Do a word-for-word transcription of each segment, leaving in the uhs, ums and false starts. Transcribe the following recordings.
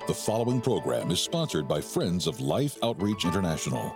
The following program is sponsored by Friends of Life Outreach International.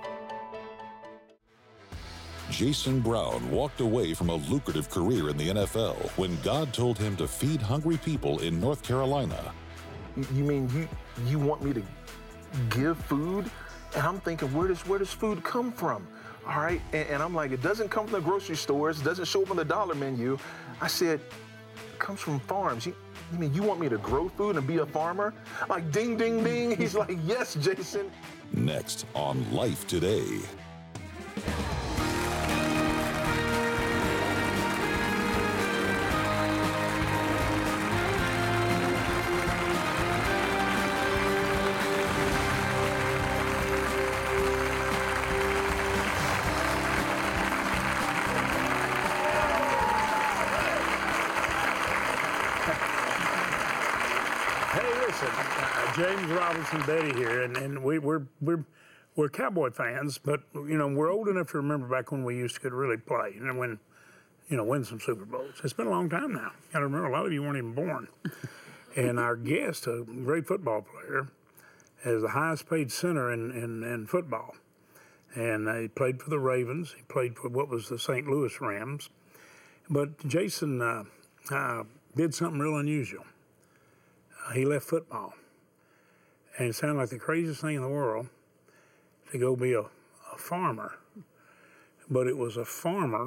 Jason Brown walked away from a lucrative career in the N F L when God told him to feed hungry people in North Carolina. You mean you you want me to give food? And I'm thinking, where does where does food come from? All right, and, and I'm like, it doesn't come from the grocery stores, it doesn't show up on the dollar menu. I said, it comes from farms. You, you mean you want me to grow food and be a farmer? Like, ding, ding, ding. He's like, yes, Jason. Next on Life Today. James Robinson Betty here, and, and we, we're we're we're Cowboy fans, but you know we're old enough to remember back when we used to could really play and win, you know, win some Super Bowls. It's been a long time now. Got to remember, a lot of you weren't even born. And our guest, a great football player, is the highest paid center in, in, in football, and uh, he played for the Ravens. He played for what was the Saint Louis Rams, but Jason uh, uh, did something real unusual. Uh, he left football. And it sounded like the craziest thing in the world to go be a, a farmer. But it was a farmer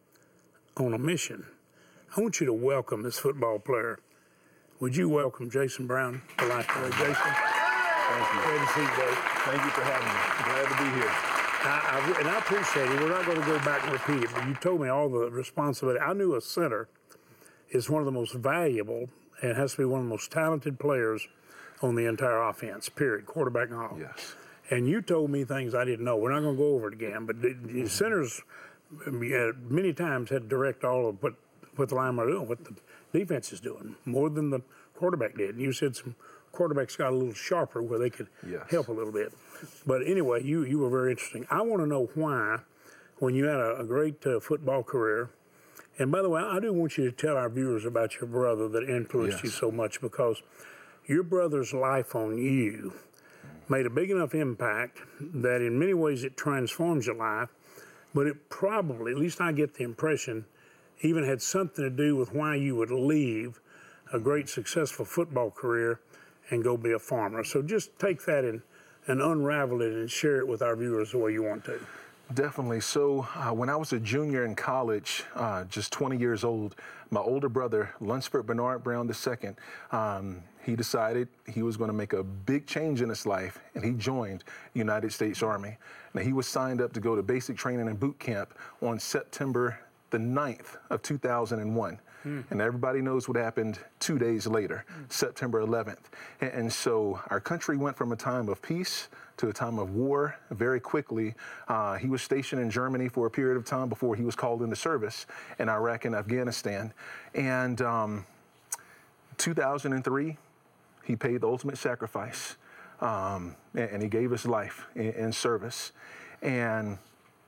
on a mission. I want you to welcome this football player. Would you welcome Jason Brown to Life Today? Jason? Thank you. Glad to see you, buddy. Thank you for having me. Glad to be here. I, I, and I appreciate it. We're not going to go back and repeat it, but you told me all the responsibility. I knew a center is one of the most valuable and has to be one of the most talented players on the entire offense, period, quarterback and all. Yes. And you told me things I didn't know. We're not going to go over it again, but the, the centers uh, many times had to direct all of what, what the linemen are doing, what the defense is doing, more than the quarterback did. And you said some quarterbacks got a little sharper where they could yes. help a little bit. But anyway, you, you were very interesting. I want to know why, when you had a, a great uh, football career, and by the way, I do want you to tell our viewers about your brother that influenced yes. you so much, because your brother's life on you made a big enough impact that in many ways it transforms your life, but it probably, at least I get the impression, even had something to do with why you would leave a great successful football career and go be a farmer. So just take that and, and unravel it and share it with our viewers the way you want to. Definitely. So uh, when I was a junior in college, uh, just twenty years old, my older brother, Lunsford Bernard Brown the second, um, he decided he was going to make a big change in his life, and he joined the United States Army. Now, he was signed up to go to basic training and boot camp on September the ninth of two thousand one. Mm. And everybody knows what happened two days later, mm. September eleventh. And, and so our country went from a time of peace to a time of war very quickly. Uh, he was stationed in Germany for a period of time before he was called into service in Iraq and Afghanistan. And um, two thousand three, he paid the ultimate sacrifice, um, and, and he gave his life in, in service. And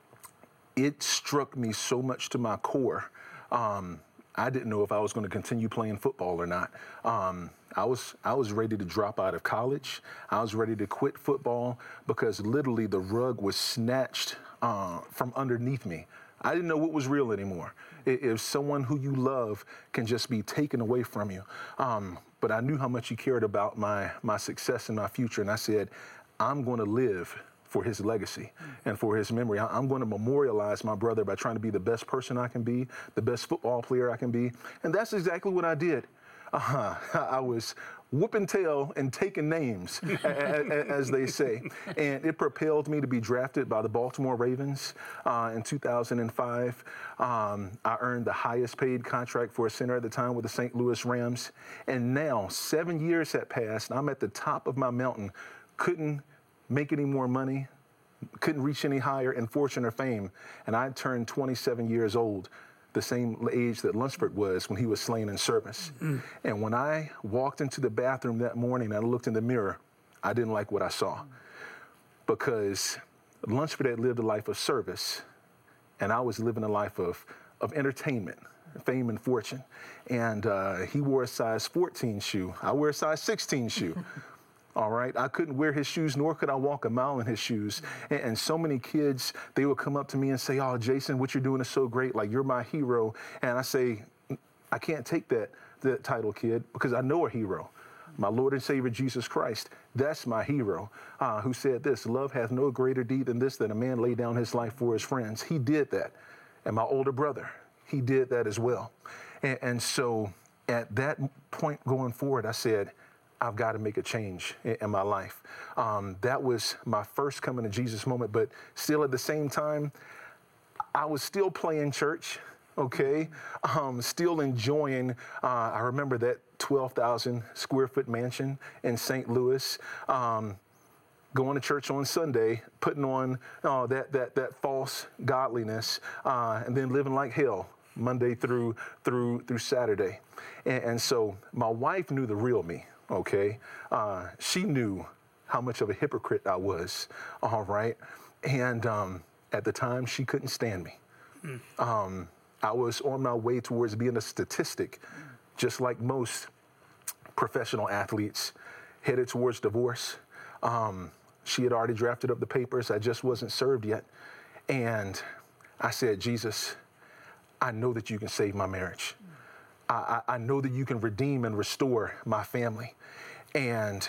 it struck me so much to my core. Um, I didn't know if I was going to continue playing football or not. Um, I was I was ready to drop out of college. I was ready to quit football because literally the rug was snatched uh, from underneath me. I didn't know what was real anymore. If someone who you love can just be taken away from you. Um, but I knew how much you cared about my my success and my future, and I said, I'm going to live for his legacy and for his memory. I'm going to memorialize my brother by trying to be the best person I can be, the best football player I can be. And that's exactly what I did. Uh-huh. I was whooping tail and taking names, as they say. And it propelled me to be drafted by the Baltimore Ravens uh, in two thousand five. Um, I earned the highest paid contract for a center at the time with the Saint Louis Rams. And now, seven years had passed, and I'm at the top of my mountain, couldn't make any more money, couldn't reach any higher in fortune or fame. And I turned twenty-seven years old, the same age that Lunsford was when he was slain in service. Mm. And when I walked into the bathroom that morning and I looked in the mirror, I didn't like what I saw, because Lunsford had lived a life of service, and I was living a life of, of entertainment, fame and fortune. And uh, he wore a size fourteen shoe. I wear a size sixteen shoe. All right. I couldn't wear his shoes, nor could I walk a mile in his shoes. And, and so many kids, they would come up to me and say, oh, Jason, what you're doing is so great. Like, you're my hero. And I say, I can't take that, that title, kid, because I know a hero. My Lord and Savior, Jesus Christ. That's my hero, uh, who said this: love hath no greater deed than this, that a man lay down his life for his friends. He did that. And my older brother, he did that as well. And, and so at that point going forward, I said, I've got to make a change in, in my life. Um, that was my first coming to Jesus moment, but still at the same time, I was still playing church, okay? Um, still enjoying, uh, I remember that twelve thousand square foot mansion in Saint Louis, um, going to church on Sunday, putting on uh, that, that, that false godliness, uh, and then living like hell Monday through, through, through Saturday. And, and so my wife knew the real me. Okay, uh, she knew how much of a hypocrite I was, all right? And um, at the time, she couldn't stand me. Mm. Um, I was on my way towards being a statistic, just like most professional athletes, headed towards divorce. Um, she had already drafted up the papers. I just wasn't served yet. And I said, Jesus, I know that you can save my marriage. I, I know that you can redeem and restore my family. And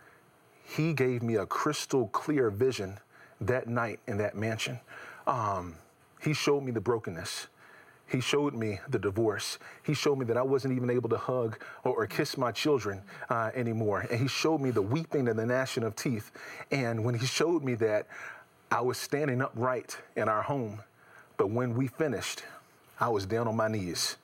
he gave me a crystal clear vision that night in that mansion. Um, he showed me the brokenness. He showed me the divorce. He showed me that I wasn't even able to hug or, or kiss my children uh, anymore. And he showed me the weeping and the gnashing of teeth. And when he showed me that, I was standing upright in our home. But when we finished, I was down on my knees.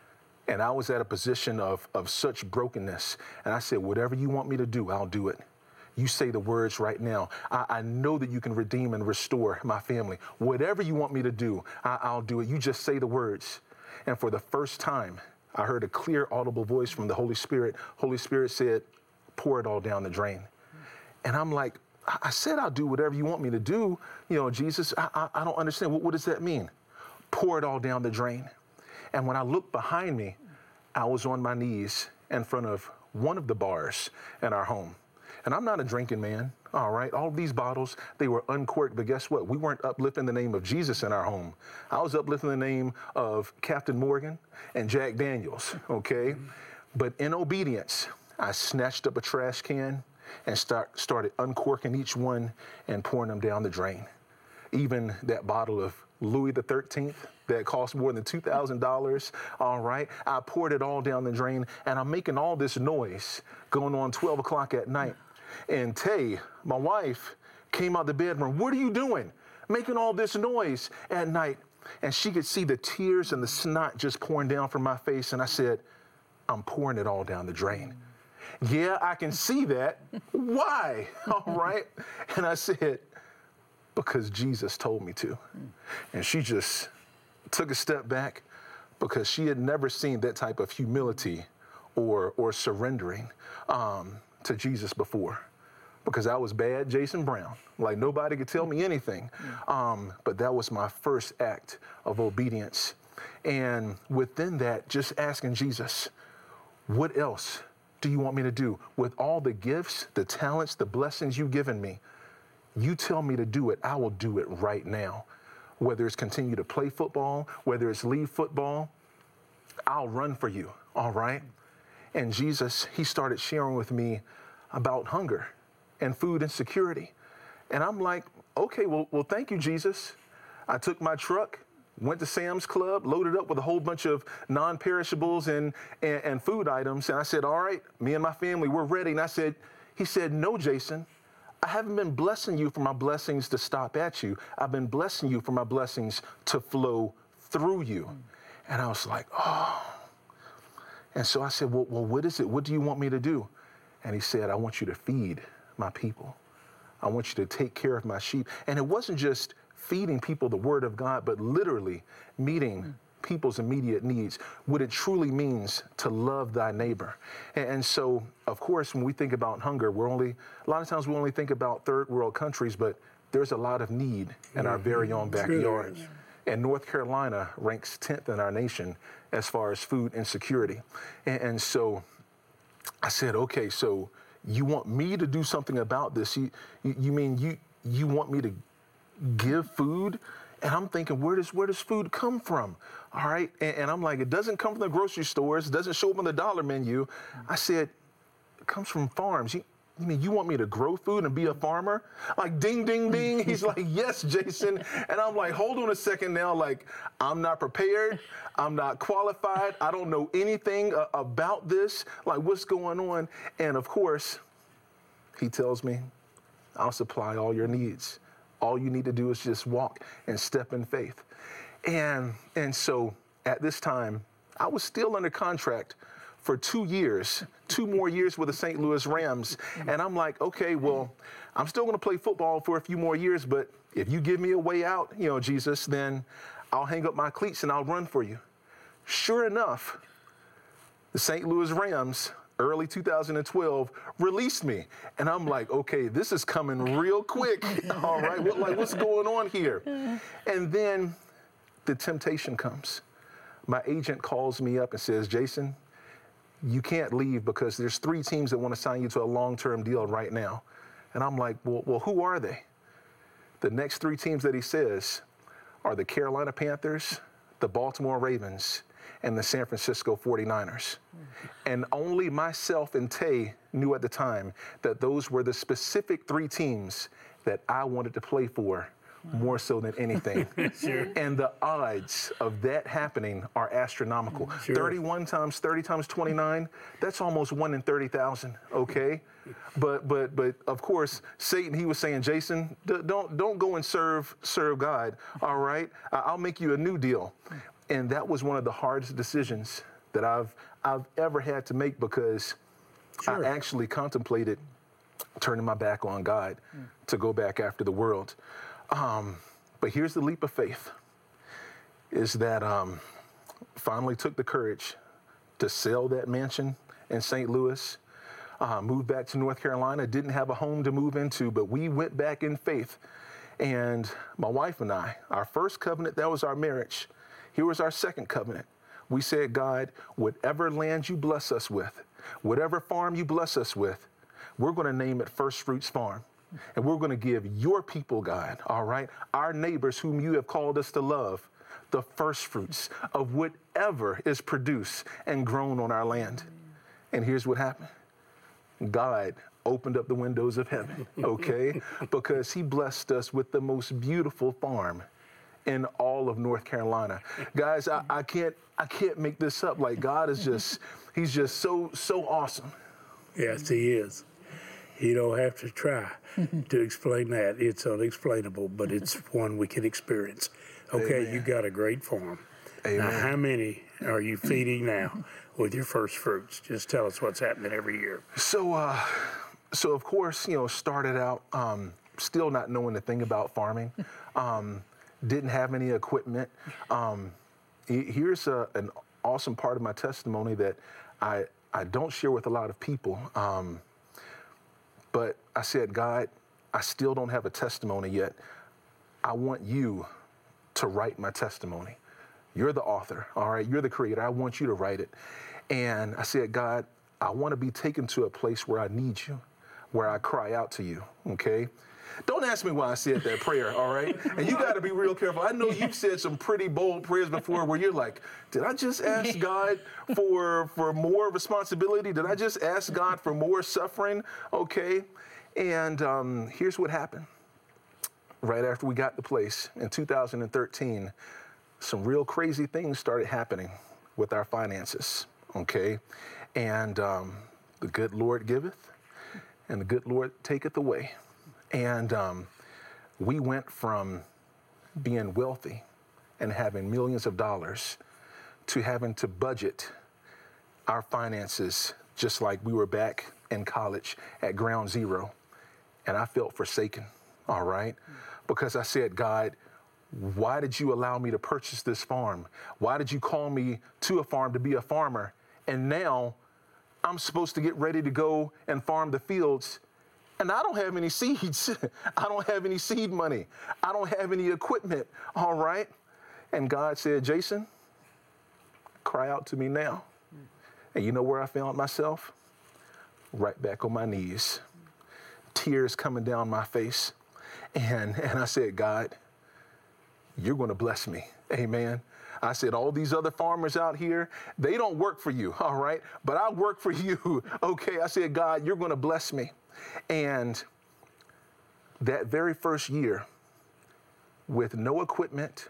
And I was at a position of, of such brokenness. And I said, whatever you want me to do, I'll do it. You say the words right now. I, I know that you can redeem and restore my family. Whatever you want me to do, I, I'll do it. You just say the words. And for the first time, I heard a clear, audible voice from the Holy Spirit. Holy Spirit said, pour it all down the drain. And I'm like, I, I said I'll do whatever you want me to do. You know, Jesus, I, I, I don't understand. What, what does that mean? Pour it all down the drain. And when I looked behind me, I was on my knees in front of one of the bars in our home. And I'm not a drinking man, all right? All of these bottles, they were uncorked, but guess what? We weren't uplifting the name of Jesus in our home. I was uplifting the name of Captain Morgan and Jack Daniels, okay? But in obedience, I snatched up a trash can and start, started uncorking each one and pouring them down the drain. Even that bottle of Louis the thirteenth that cost more than two thousand dollars, all right? I poured it all down the drain, and I'm making all this noise going on twelve o'clock at night. And Tay, my wife, came out the bedroom. What are you doing? Making all this noise at night. And she could see the tears and the snot just pouring down from my face. And I said, I'm pouring it all down the drain. Yeah, I can see that. Why? All right? And I said, because Jesus told me to. And she just took a step back because she had never seen that type of humility or or surrendering um, to Jesus before. Because I was bad Jason Brown. Like, nobody could tell me anything. Um, but that was my first act of obedience. And within that, just asking Jesus, what else do you want me to do? With all the gifts, the talents, the blessings you've given me, you tell me to do it, I will do it right now. Whether it's continue to play football, whether it's leave football, I'll run for you, all right? And Jesus, he started sharing with me about hunger and food insecurity. And I'm like, okay, well, well, thank you, Jesus. I took my truck, went to Sam's Club, loaded up with a whole bunch of non-perishables and, and, and food items. And I said, all right, me and my family, we're ready. And I said, he said, no, Jason, I haven't been blessing you for my blessings to stop at you. I've been blessing you for my blessings to flow through you. And I was like, oh. And so I said, well, well, what is it? What do you want me to do? And he said, I want you to feed my people. I want you to take care of my sheep. And it wasn't just feeding people the word of God, but literally meeting mm. people's immediate needs, what it truly means to love thy neighbor. And, and so, of course, when we think about hunger, we're only, a lot of times we only think about third world countries, but there's a lot of need in mm-hmm. our very own backyard. Sure. And North Carolina ranks tenth in our nation as far as food insecurity. And, and so I said, okay, so you want me to do something about this? You, you, you mean you you want me to give food? And I'm thinking, where does where does food come from? All right, and, and I'm like, it doesn't come from the grocery stores. It doesn't show up on the dollar menu. I said, it comes from farms. You, you mean you want me to grow food and be a farmer? Like, ding, ding, ding. He's like, yes, Jason. And I'm like, hold on a second now. Like, I'm not prepared. I'm not qualified. I don't know anything uh, about this. Like, what's going on? And of course, he tells me, I'll supply all your needs. All you need to do is just walk and step in faith. And, and so at this time, I was still under contract for two years, two more years with the Saint Louis Rams. And I'm like, okay, well, I'm still going to play football for a few more years, but if you give me a way out, you know, Jesus, then I'll hang up my cleats and I'll run for you. Sure enough, the Saint Louis Rams, early two thousand twelve, released me. And I'm like, okay, this is coming real quick. All right, what, like, what's going on here? And then the temptation comes. My agent calls me up and says, Jason, you can't leave because there's three teams that want to sign you to a long-term deal right now. And I'm like, well, well, who are they? The next three teams that he says are the Carolina Panthers, the Baltimore Ravens, and the San Francisco forty-niners. And only myself and Tay knew at the time that those were the specific three teams that I wanted to play for more so than anything. Sure. And the odds of that happening are astronomical. Sure. thirty-one times thirty times twenty-nine, that's almost one in thirty thousand, okay? But but but of course, Satan, he was saying, Jason, d- don't don't go and serve serve God, all right? I- I'll make you a new deal. And that was one of the hardest decisions that I've I've ever had to make because sure. I actually contemplated turning my back on God mm. to go back after the world. Um, but here's the leap of faith, is that um, finally took the courage to sell that mansion in Saint Louis, uh, moved back to North Carolina, didn't have a home to move into, but we went back in faith. And my wife and I, our first covenant, that was our marriage. Here was our second covenant. We said, God, whatever land you bless us with, whatever farm you bless us with, we're going to name it First Fruits Farm. And we're going to give your people, God, all right, our neighbors whom you have called us to love, the first fruits of whatever is produced and grown on our land. And here's what happened. God opened up the windows of heaven, okay, because he blessed us with the most beautiful farm in all of North Carolina. Guys, I, I can't I can't make this up. Like, God is just, he's just so, so awesome. Yes, he is. You don't have to try to explain that. It's unexplainable, but it's one we can experience. Okay, Amen. You got a great farm. Amen. Now, how many are you feeding now with your first fruits? Just tell us what's happening every year. So, uh, so of course, you know, started out um, still not knowing a thing about farming. Um, didn't have any equipment. Um, here's a, an awesome part of my testimony that I, I don't share with a lot of people. Um, But I said, God, I still don't have a testimony yet. I want you to write my testimony. You're the author, all right? You're the creator. I want you to write it. And I said, God, I want to be taken to a place where I need you, where I cry out to you, okay? Don't ask me why I said that prayer, all right? And you got to be real careful. I know you've said some pretty bold prayers before where you're like, did I just ask God for, for more responsibility? Did I just ask God for more suffering? Okay. And um, here's what happened. Right after we got the place in two thousand thirteen, some real crazy things started happening with our finances, okay? And um, the good Lord giveth, and the good Lord taketh away. And um, we went from being wealthy and having millions of dollars to having to budget our finances just like we were back in college at ground zero. And I felt forsaken, all right? Because I said, God, why did you allow me to purchase this farm? Why did you call me to a farm to be a farmer? And now I'm supposed to get ready to go and farm the fields. And I don't have any seeds. I don't have any seed money. I don't have any equipment, all right? And God said, Jason, cry out to me now. And you know where I found myself? right back on my knees, tears coming down my face. And, and I said, God, you're going to bless me. Amen. I said, all these other farmers out here, they don't work for you, all right? But I work for you, okay? I said, God, you're going to bless me. And that very first year, with no equipment,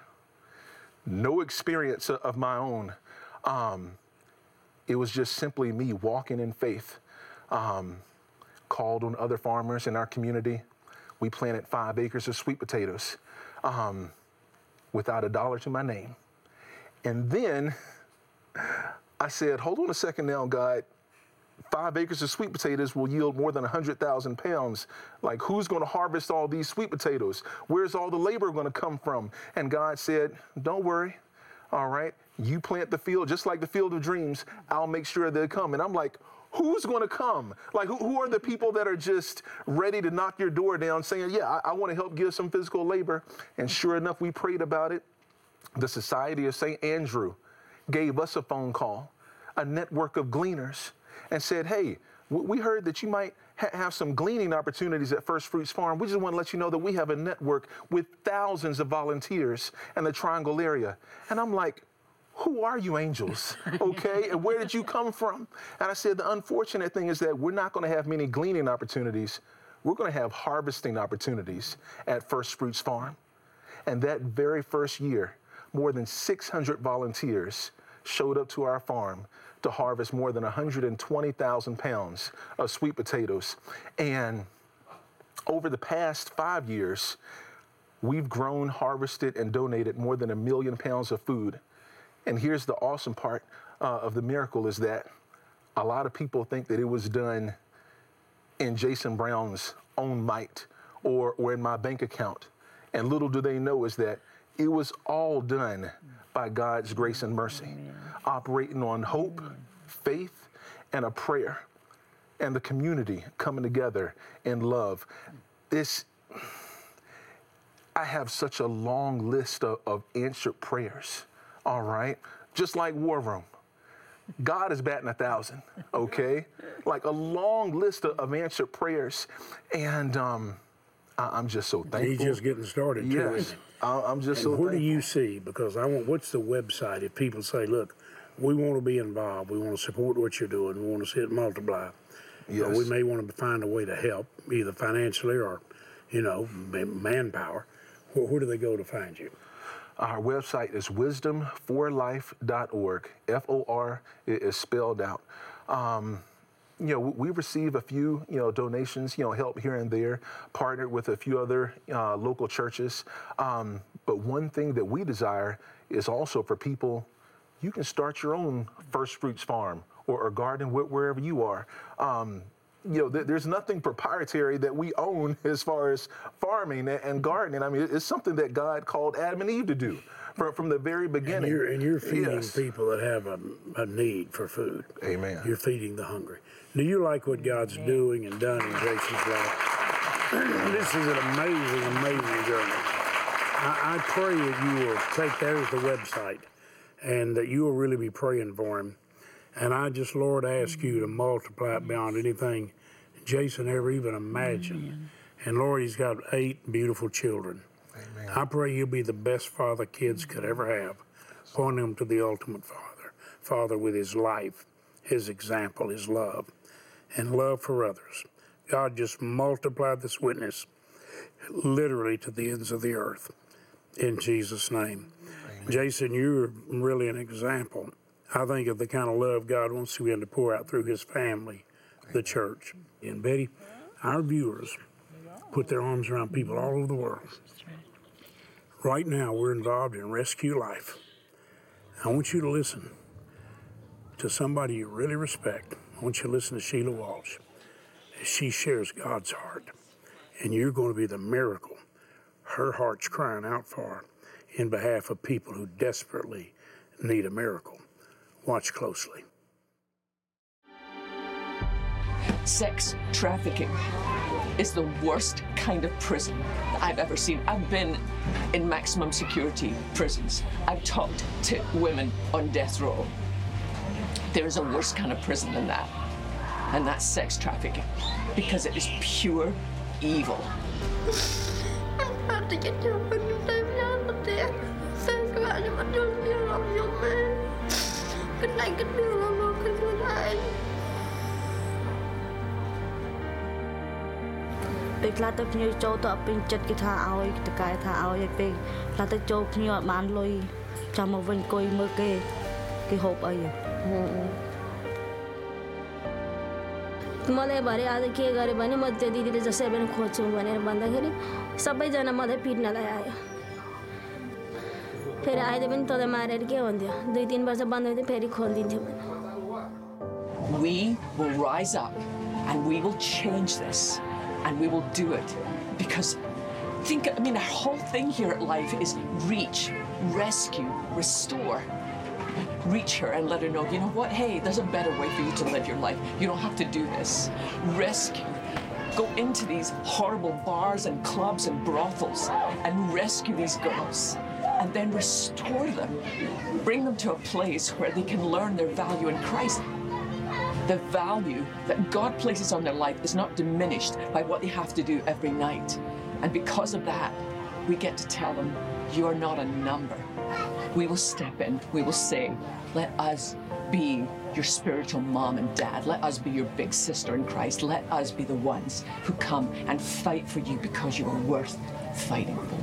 no experience of my own, um, it was just simply me walking in faith, um, called on other farmers in our community. We planted five acres of sweet potatoes um, without a dollar to my name. And then I said, hold on a second now, God. Five acres of sweet potatoes will yield more than one hundred thousand pounds. Like, who's going to harvest all these sweet potatoes? Where's all the labor going to come from? And God said, don't worry. All right. You plant the field, just like the field of dreams. I'll make sure they come. And I'm like, who's going to come? Like, who, who are the people that are just ready to knock your door down saying, yeah, I, I want to help give some physical labor? And sure enough, we prayed about it. The Society of Saint Andrew gave us a phone call, a network of gleaners, and said, hey, we heard that you might ha- have some gleaning opportunities at First Fruits Farm. We just want to let you know that we have a network with thousands of volunteers in the Triangle area. And I'm like, who are you angels? Okay, and where did you come from? And I said, the unfortunate thing is that we're not going to have many gleaning opportunities. We're going to have harvesting opportunities at First Fruits Farm. And that very first year, more than six hundred volunteers showed up to our farm to harvest more than one hundred twenty thousand pounds of sweet potatoes. And over the past five years, we've grown, harvested, and donated more than a million pounds of food. And here's the awesome part uh, of the miracle is that a lot of people think that it was done in Jason Brown's own might or, or in my bank account. And little do they know is that it was all done by God's grace and mercy, Amen. Operating on hope, Amen. Faith, and a prayer, and the community coming together in love. This, I have such a long list of, of answered prayers, all right? Just like War Room. God is batting a thousand, okay? Like a long list of, of answered prayers. And um, I, I'm just so thankful. He's just getting started, too, yes. isn't he? I'm just and so where thankful. do you see, because I want, what's the website if people say, look, we want to be involved, we want to support what you're doing, we want to see it multiply. Yes. Uh, we may want to find a way to help, either financially or, you know, manpower. Where, where do they go to find you? Our website is wisdom for life dot org. F O R is spelled out. Um, You know, we receive a few, you know, donations, you know, help here and there, partnered with a few other uh, local churches. Um, but one thing that we desire is also for people, you can start your own First Fruits Farm or, or garden wh- wherever you are. Um, you know, th- there's nothing proprietary that we own as far as farming and, and gardening. I mean, it's something that God called Adam and Eve to do from, from the very beginning. And you're, and you're feeding yes. people that have a, a need for food. Amen. You're feeding the hungry. Do you like what God's Amen. Doing and done in Jason's life? This is an amazing, amazing journey. I, I pray that you will take that as the website and that you will really be praying for him. And I just, Lord, ask you to multiply it beyond anything Jason ever even imagined. Amen. And Lord, he's got eight beautiful children. Amen. I pray you'll be the best father kids could ever have, pointing them to the ultimate Father. Father with his life, his example, his love, and love for others. God, just multiply this witness literally to the ends of the earth. In Jesus' name. Amen. Jason, you're really an example, I think, of the kind of love God wants to be able to pour out through his family, the church. And Betty, our viewers put their arms around people all over the world. Right now, we're involved in Rescue Life. I want you to listen to somebody you really respect. I want you to listen to Sheila Walsh as she shares God's heart. And you're going to be the miracle her heart's crying out for in behalf of people who desperately need a miracle. Watch closely. Sex trafficking is the worst kind of prison I've ever seen. I've been in maximum security prisons. I've talked to women on death row. There is a worse kind of prison than that. and that's sex trafficking, because it is pure evil. Big lot of new job up in jet guitar hour, the guy hour, big lot of joke new man loy, some of when going merke, the hope are you. मलाई भरे आज के गरे भने म त्यो दिदीले जसै पनि खोज्छु भनेर भन्दाखेरि सबैजना मलाई पिट्नलाई आयो फेरि आइले पनि तँलाई मारेर के हुन्थ्यो दुई तीन वर्ष बन्द हुन्थ्यो फेरि खोलिदिन्थ्यो We will rise up and we will change this and we will do it because think I mean our whole thing here at Life is reach, rescue, restore. Reach her and let her know, you know what, hey, there's a better way for you to live your life. You don't have to do this. Rescue. Go into these horrible bars and clubs and brothels and rescue these girls and then restore them. Bring them to a place where they can learn their value in Christ. The value that God places on their life is not diminished by what they have to do every night. And because of that, we get to tell them, you are not a number. We will step in, we will say, let us be your spiritual mom and dad. Let us be your big sister in Christ. Let us be the ones who come and fight for you because you are worth fighting for.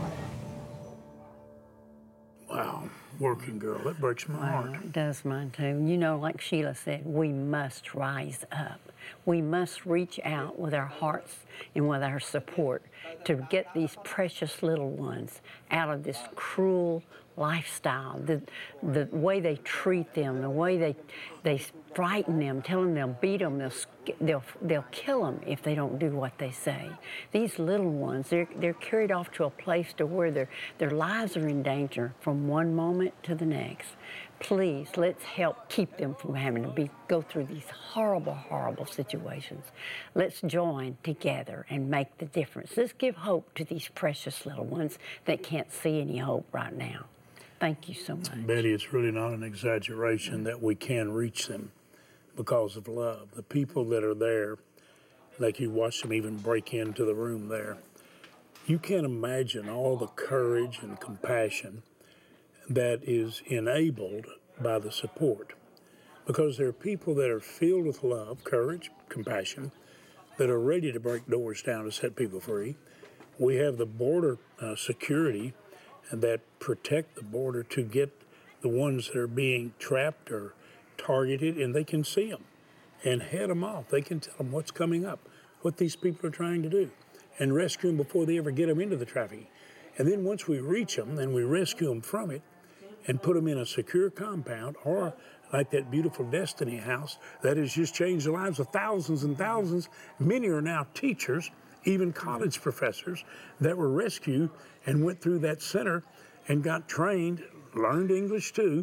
Wow, working girl, that breaks my Wow, heart. it does mine too. You know, like Sheila said, we must rise up. We must reach out with our hearts and with our support to get these precious little ones out of this cruel lifestyle, the the way they treat them, the way they they frighten them, tell them they'll beat them, they'll they'll they'll kill them if they don't do what they say. These little ones, they're they're carried off to a place to where their their lives are in danger from one moment to the next. Please, let's help keep them from having to be go through these horrible, horrible situations. Let's join together and make the difference. Let's give hope to these precious little ones that can't see any hope right now. Thank you so much. Betty, it's really not an exaggeration that we can reach them because of love. The people that are there, like you watch them even break into the room there, you can't imagine all the courage and compassion that is enabled by the support. Because there are people that are filled with love, courage, compassion, that are ready to break doors down to set people free. We have the border uh, security that protect the border to get the ones that are being trapped or targeted, and they can see them and head them off. They can tell them what's coming up, what these people are trying to do, and rescue them before they ever get them into the trafficking. And then once we reach them and we rescue them from it and put them in a secure compound, or like that beautiful Destiny House that has just changed the lives of thousands and thousands. Many are now teachers, even college professors that were rescued and went through that center and got trained, learned English too.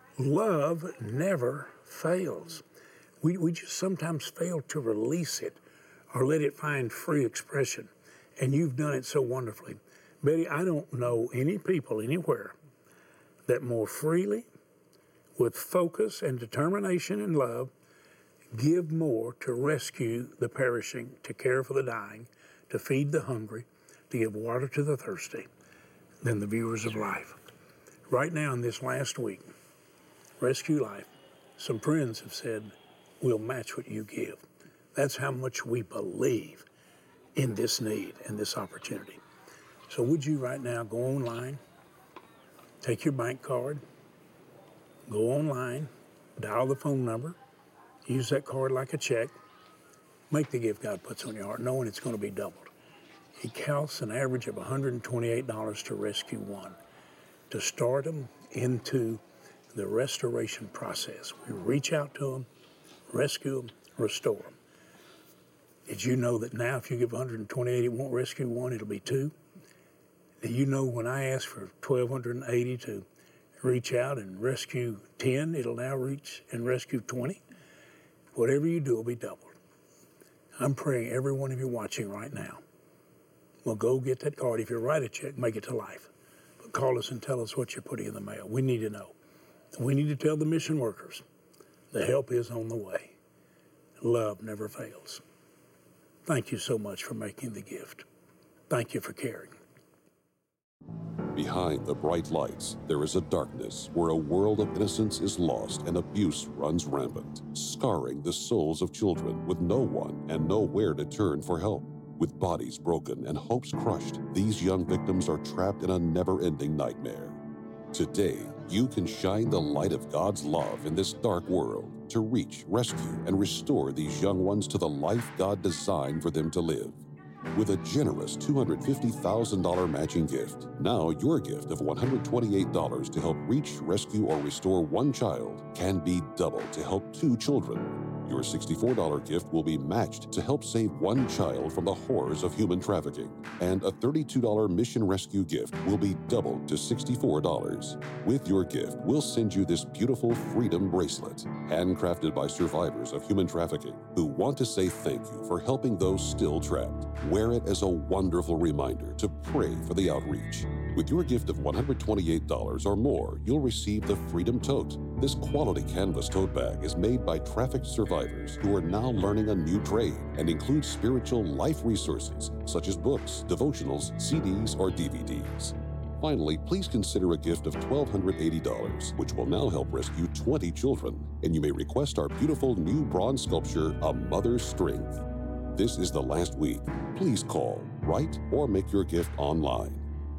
Love never fails. We, we just sometimes fail to release it or let it find free expression. And you've done it so wonderfully. Betty, I don't know any people anywhere that more freely, with focus and determination and love, give more to rescue the perishing, to care for the dying, to feed the hungry, to give water to the thirsty, than the viewers of Life. Right now in this last week, Rescue Life, some friends have said, we'll match what you give. That's how much we believe in this need and this opportunity. So would you right now go online, take your bank card, go online, dial the phone number, use that card like a check, make the gift God puts on your heart, knowing it's going to be doubled. It costs an average of one hundred twenty-eight dollars to rescue one, to start them into the restoration process. We reach out to them, rescue them, restore them. Did you know that now if you give one hundred twenty-eight, it won't rescue one, it'll be two? Do you know when I asked for one thousand two hundred eighty to reach out and rescue ten, it'll now reach and rescue twenty? Whatever you do will be doubled. I'm praying every one of you watching right now will go get that card. If you write a check, make it to Life. But call us and tell us what you're putting in the mail. We need to know. We need to tell the mission workers the help is on the way. love never fails. Thank you so much for making the gift. Thank you for caring. Behind the bright lights, there is a darkness where a world of innocence is lost and abuse runs rampant, scarring the souls of children with no one and nowhere to turn for help. With bodies broken and hopes crushed, these young victims are trapped in a never-ending nightmare. Today, you can shine the light of God's love in this dark world to reach, rescue, and restore these young ones to the life God designed for them to live. With a generous two hundred fifty thousand dollars matching gift, now your gift of one hundred twenty-eight dollars to help reach, rescue, or restore one child can be doubled to help two children. Your sixty-four dollars gift will be matched to help save one child from the horrors of human trafficking. And a thirty-two dollars mission rescue gift will be doubled to sixty-four dollars. With your gift, we'll send you this beautiful Freedom Bracelet, handcrafted by survivors of human trafficking who want to say thank you for helping those still trapped. Wear it as a wonderful reminder to pray for the outreach. With your gift of one hundred twenty-eight dollars or more, you'll receive the Freedom Tote. This quality canvas tote bag is made by trafficked survivors who are now learning a new trade and includes spiritual life resources such as books, devotionals, C Ds, or D V Ds. Finally, please consider a gift of one thousand two hundred eighty dollars, which will now help rescue twenty children, and you may request our beautiful new bronze sculpture, A Mother's Strength. This is the last week. Please call, write, or make your gift online.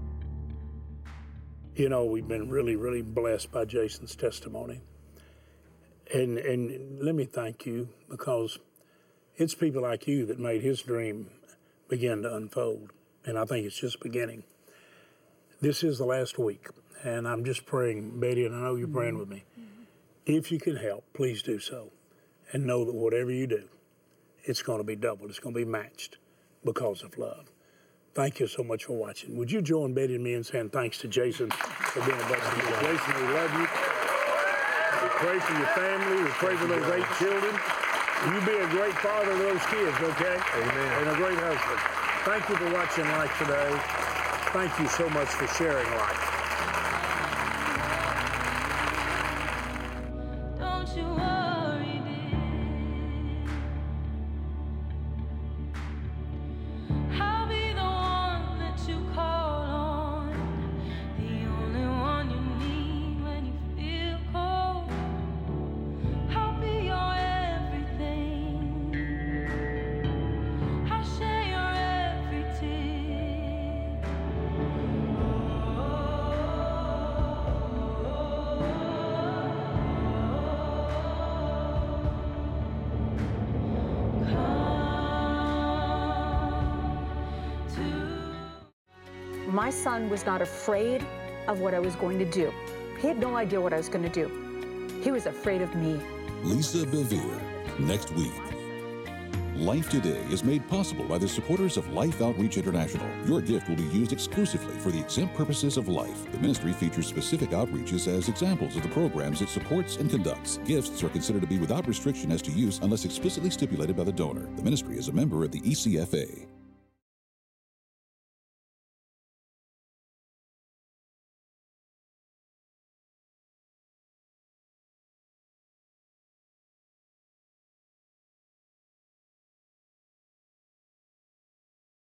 You know, we've been really, really blessed by Jason's testimony. And and let me thank you, because it's people like you that made his dream begin to unfold. And I think it's just beginning. This is the last week, and I'm just praying, Betty, and I know you're praying with me. If you can help, please do so. And know that whatever you do, it's going to be doubled. It's going to be matched because of love. Thank you so much for watching. Would you join Betty and me in saying thanks to Jason for being a blessing? Jason, we love you. We pray for your family. We pray for those eight children. You be a great father to those kids, okay? Amen. And a great husband. Thank you for watching Life Today. Thank you so much for sharing life. Don't you worry, dear. I'll be the one that you call on, the only one you need when you feel cold. I'll be your everything. I'll share your every tear. My son was not afraid of what I was going to do. He had no idea what I was going to do. He was afraid of me. Lisa Bevere, next week. Life Today is made possible by the supporters of Life Outreach International. Your gift will be used exclusively for the exempt purposes of life. The ministry features specific outreaches as examples of the programs it supports and conducts. Gifts are considered to be without restriction as to use unless explicitly stipulated by the donor. The ministry is a member of the E C F A.